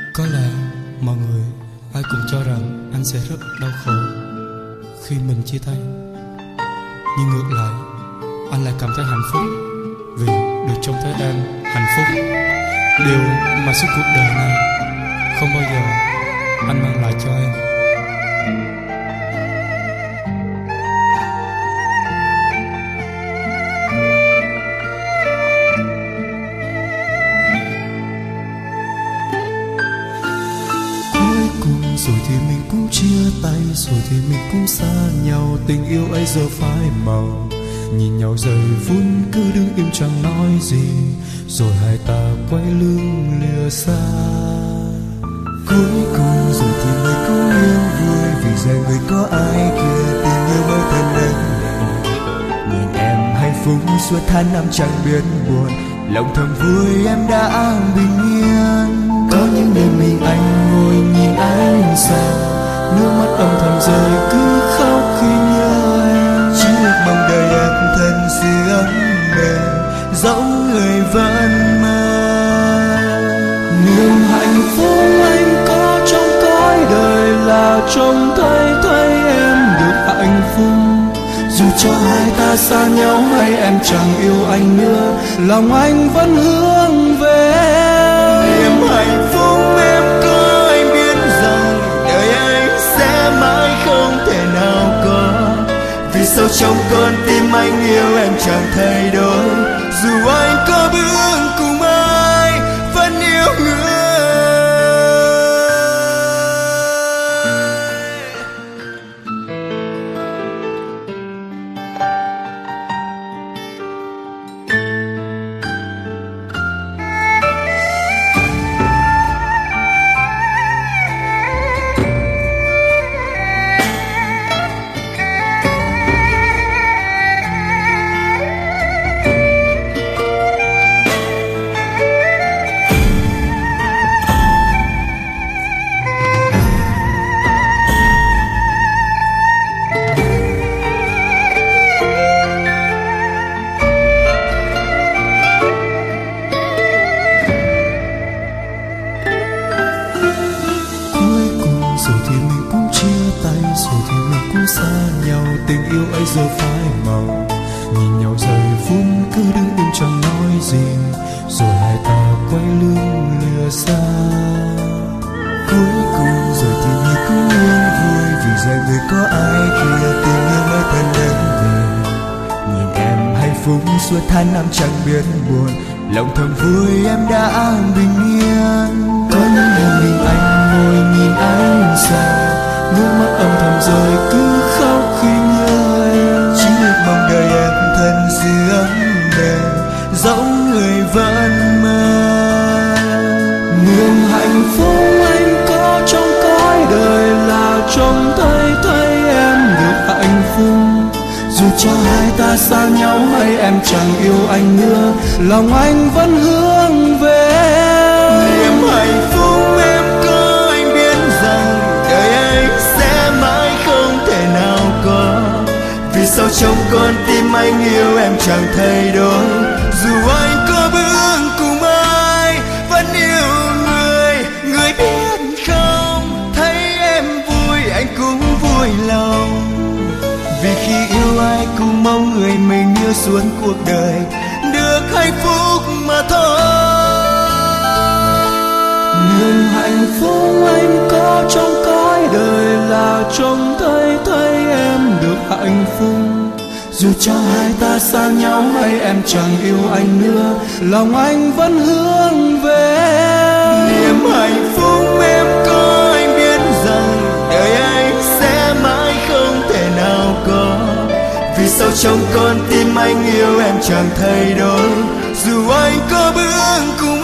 Có lẽ mọi người ai cũng cho rằng anh sẽ rất đau khổ khi mình chia tay, nhưng ngược lại anh lại cảm thấy hạnh phúc vì được trông thấy em hạnh phúc. Điều mà suốt cuộc đời này không bao giờ anh mang lại cho em. Rồi thì mình cũng chia tay, rồi thì mình cũng xa nhau. Tình yêu ấy giờ phai màu, nhìn nhau giây phút cứ đứng im chẳng nói gì, rồi hai ta quay lưng lìa xa. Cuối cùng rồi thì người cũng yêu vui, vì rằng người có ai kia tình yêu mới thân đến này. Nhìn em hạnh phúc suốt tháng năm chẳng biết buồn, lòng thầm vui em đã bình yên. Có những đêm mình anh ngồi nhìn ánh sao, nước mắt âm thầm rơi cứ khóc khi nhớ em. Chỉ ước mong đời em thân siêu mềm giống người vẫn mơ. Niềm hạnh phúc anh có trong cõi đời là trông thấy em được hạnh phúc. Dù cho hai ta xa nhau hay em chẳng yêu anh nữa, lòng anh vẫn hướng về em. Niềm hạnh phúc em có anh biết rằng đời anh sẽ mãi không thể nào có, vì sâu trong con tim anh yêu em chẳng thay đổi. Dù anh có bước cùng ai vẫn yêu người. Rồi thì mình cũng xa nhau, tình yêu ấy giờ phai màu, nhìn nhau giây phút cứ đứng im chẳng nói gì, rồi hai ta quay lưng lìa xa. Cuối cùng rồi thì người cũng yên vui, vì rằng người có ai kia tình yêu mới thân đến về. Nhìn em hạnh phúc suốt tháng năm chẳng biết buồn, lòng thầm vui em đã bình yên. Có những đêm mình anh ngồi nhìn ánh sao, nước mắt âm thầm rơi cứ khóc khi nhớ em. Chỉ ước mong đời em thân siêu mềm giống người vẫn mơ. Niềm hạnh phúc anh có trong cõi đời là trông thấy em được hạnh phúc. Dù cho hai ta xa nhau hay em chẳng yêu anh nữa, lòng anh vẫn hướng về em. Niềm hạnh phúc em có anh biết rằng đời anh sẽ mãi không thể nào có, vì sâu trong con tim anh yêu em chẳng thay đổi. Dù anh có bước cùng ai vẫn yêu người. Người biết không, thấy em vui anh cũng vui lòng, vì khi yêu ai cũng mong người mình yêu suốt cuộc đời được hạnh phúc mà thôi. Niềm hạnh phúc anh có trong cõi đời là trông thấy em được hạnh phúc. Dù cho hai ta xa nhau hay em chẳng yêu anh nữa, lòng anh vẫn hướng về em. Niềm hạnh phúc em có anh biết rằng đời anh sẽ mãi không thể nào có, vì sâu trong con tim anh yêu em chẳng thay đổi. Dù anh có bước cùng